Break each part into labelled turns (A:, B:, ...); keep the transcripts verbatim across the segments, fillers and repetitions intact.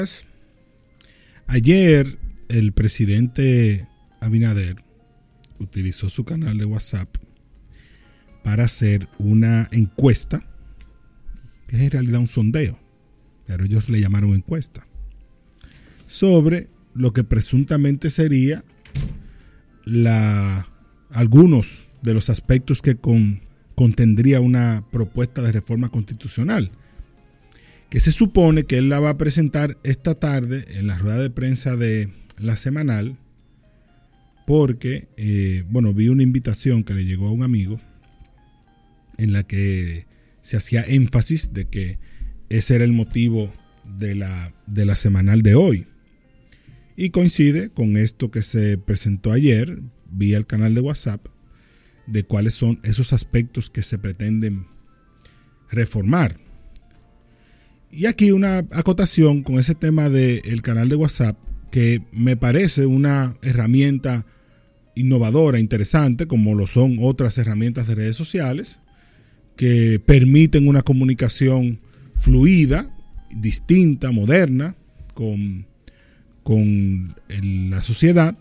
A: Ayer el presidente Abinader utilizó su canal de WhatsApp para hacer una encuesta, que es en realidad un sondeo, pero ellos le llamaron encuesta, sobre lo que presuntamente sería la, algunos de los aspectos que con, contendría una propuesta de reforma constitucional, que se supone que él la va a presentar esta tarde en la rueda de prensa de La Semanal, porque, eh, bueno, vi una invitación que le llegó a un amigo en la que se hacía énfasis de que ese era el motivo de la, de la semanal de hoy. Y coincide con esto que se presentó ayer vía el canal de WhatsApp, de cuáles son esos aspectos que se pretenden reformar. Y aquí una acotación con ese tema del canal de WhatsApp, que me parece una herramienta innovadora, interesante, como lo son otras herramientas de redes sociales, que permiten una comunicación fluida, distinta, moderna, con, con el, la sociedad,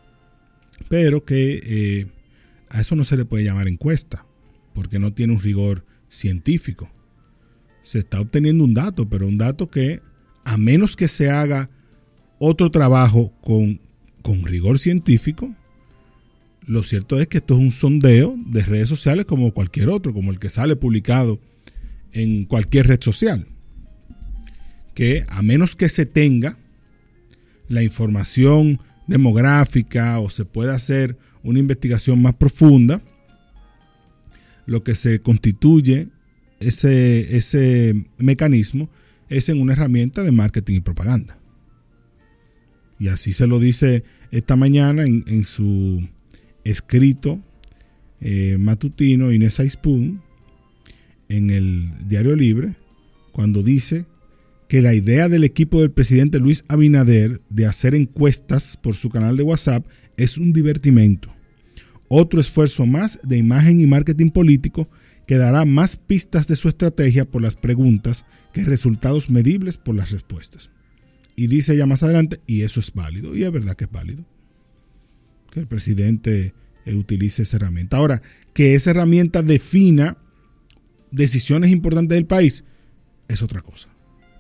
A: pero que eh, a eso no se le puede llamar encuesta, porque no tiene un rigor científico. Se está obteniendo un dato, pero un dato que, a menos que se haga otro trabajo con, con rigor científico, lo cierto es que esto es un sondeo de redes sociales como cualquier otro, como el que sale publicado en cualquier red social, que a menos que se tenga la información demográfica o se pueda hacer una investigación más profunda, lo que se constituye ese, ese mecanismo es en una herramienta de marketing y propaganda. Y así se lo dice esta mañana en, en su escrito eh, matutino Inés Aispun en el Diario Libre, cuando dice que la idea del equipo del presidente Luis Abinader de hacer encuestas por su canal de WhatsApp es un divertimento, otro esfuerzo más de imagen y marketing político que dará más pistas de su estrategia por las preguntas que resultados medibles por las respuestas. Y dice ya más adelante, y eso es válido, y es verdad que es válido, que el presidente eh, utilice esa herramienta. Ahora, que esa herramienta defina decisiones importantes del país es otra cosa.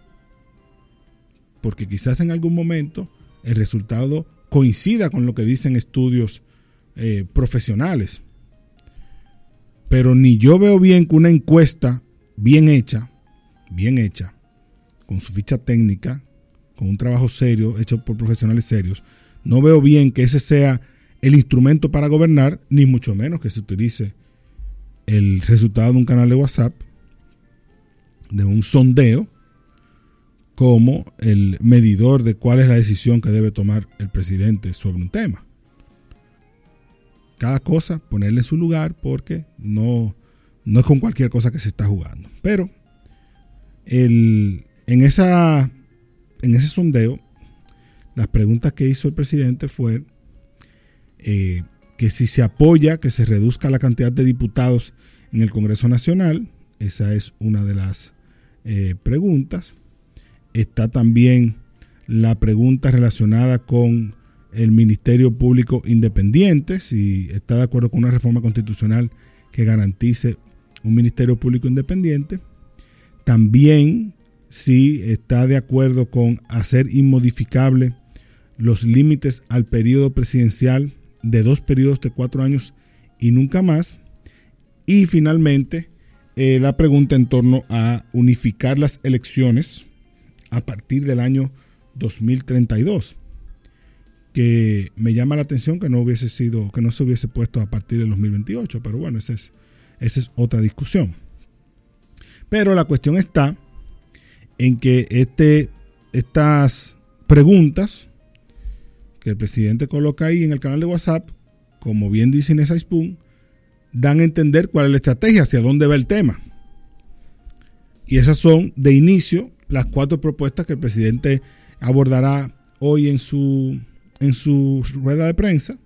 A: Porque quizás en algún momento el resultado coincida con lo que dicen estudios eh, profesionales. Pero ni yo veo bien que una encuesta bien hecha, bien hecha, con su ficha técnica, con un trabajo serio, hecho por profesionales serios, no veo bien que ese sea el instrumento para gobernar, ni mucho menos que se utilice el resultado de un canal de WhatsApp, de un sondeo, como el medidor de cuál es la decisión que debe tomar el presidente sobre un tema. Cada cosa ponerle en su lugar, porque no, no es con cualquier cosa que se está jugando. Pero el, en, esa, en ese sondeo, las preguntas que hizo el presidente fue eh, que si se apoya que se reduzca la cantidad de diputados en el Congreso Nacional. Esa es una de las eh, preguntas. Está también la pregunta relacionada con el Ministerio Público Independiente, si está de acuerdo con una reforma constitucional que garantice un Ministerio Público Independiente. También si está de acuerdo con hacer inmodificable los límites al periodo presidencial de dos periodos de cuatro años y nunca más. Y finalmente eh, la pregunta en torno a unificar las elecciones a partir del año dos mil treinta y dos, que me llama la atención que no hubiese sido, que no se hubiese puesto a partir del dos mil veintiocho, pero bueno, esa es, esa es otra discusión. Pero la cuestión está en que este, estas preguntas que el presidente coloca ahí en el canal de WhatsApp, como bien dice Inés Aispun, dan a entender cuál es la estrategia, hacia dónde va el tema. Y esas son, de inicio, las cuatro propuestas que el presidente abordará hoy en su, en su rueda de prensa,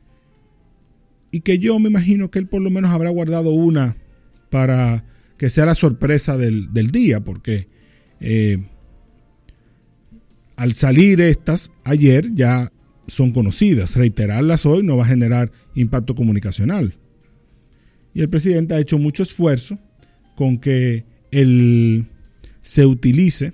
A: y que yo me imagino que él por lo menos habrá guardado una para que sea la sorpresa del, del día, porque eh, al salir estas ayer ya son conocidas. Reiterarlas hoy no va a generar impacto comunicacional. Y el presidente ha hecho mucho esfuerzo con que el, se utilice,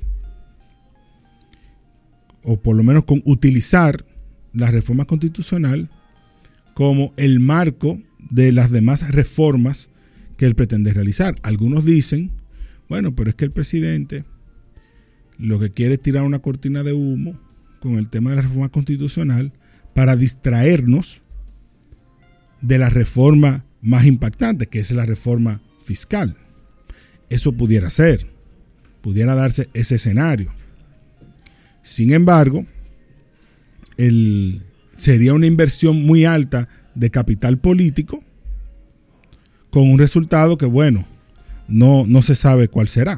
A: o por lo menos con utilizar la reforma constitucional como el marco de las demás reformas que él pretende realizar. Algunos dicen, bueno, pero es que el presidente lo que quiere es tirar una cortina de humo con el tema de la reforma constitucional para distraernos de la reforma más impactante, que es la reforma fiscal. Eso pudiera ser, pudiera darse ese escenario. Sin embargo, el, sería una inversión muy alta de capital político con un resultado que, bueno, no, no se sabe cuál será.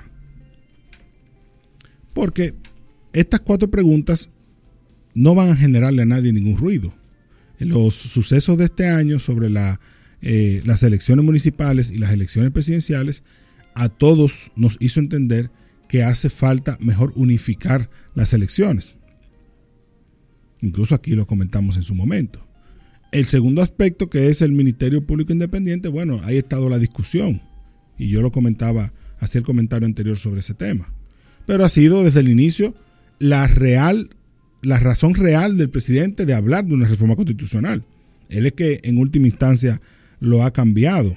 A: Porque estas cuatro preguntas no van a generarle a nadie ningún ruido. Los sucesos de este año sobre la, eh, las elecciones municipales y las elecciones presidenciales a todos nos hizo entender que hace falta mejor unificar las elecciones. Incluso aquí lo comentamos en su momento. El segundo aspecto, que es el Ministerio Público Independiente, bueno, ahí ha estado la discusión. Y yo lo comentaba, hacía el comentario anterior sobre ese tema. Pero ha sido desde el inicio la real, la razón real del presidente de hablar de una reforma constitucional. Él es que en última instancia lo ha cambiado.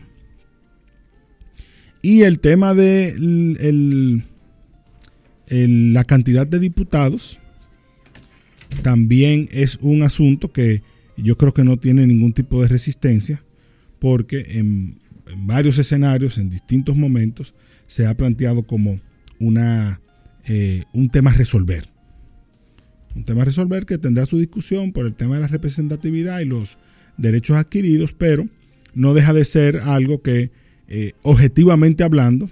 A: Y el tema de el, el, el, la cantidad de diputados también es un asunto que yo creo que no tiene ningún tipo de resistencia, porque en, en varios escenarios, en distintos momentos, se ha planteado como una, eh, un tema a resolver. Un tema a resolver que tendrá su discusión por el tema de la representatividad y los derechos adquiridos, pero no deja de ser algo que, eh, objetivamente hablando,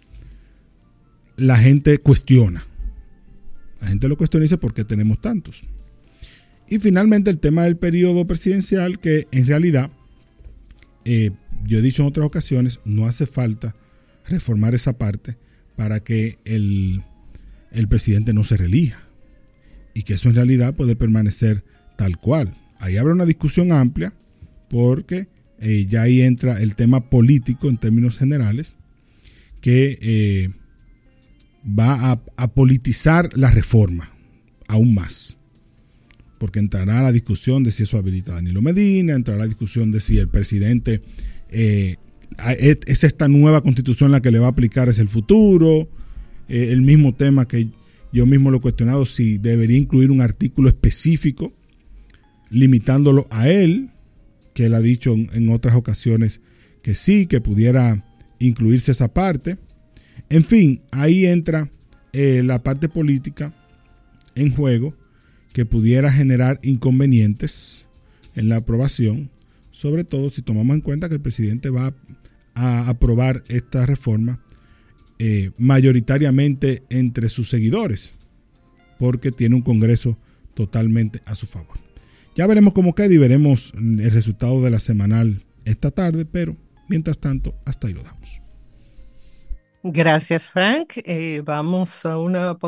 A: la gente cuestiona. La gente lo cuestiona y dice, ¿por qué tenemos tantos? Y finalmente el tema del periodo presidencial, que en realidad, eh, yo he dicho en otras ocasiones, no hace falta reformar esa parte para que el, el presidente no se reelija. Y que eso en realidad puede permanecer tal cual. Ahí habrá una discusión amplia porque eh, ya ahí entra el tema político en términos generales que eh, va a, a politizar la reforma aún más. Porque entrará la discusión de si eso habilita a Danilo Medina, entrará la discusión de si el presidente eh, es esta nueva constitución la que le va a aplicar es el futuro, eh, el mismo tema que yo mismo lo he cuestionado, si debería incluir un artículo específico limitándolo a él, que él ha dicho en, en otras ocasiones que sí, que pudiera incluirse esa parte. En fin, ahí entra eh, la parte política en juego, que pudiera generar inconvenientes en la aprobación, sobre todo si tomamos en cuenta que el presidente va a aprobar esta reforma eh, mayoritariamente entre sus seguidores, porque tiene un Congreso totalmente a su favor. Ya veremos cómo queda y veremos el resultado de la semanal esta tarde, pero mientras tanto, hasta ahí lo damos.
B: Gracias, Frank. Eh, vamos a una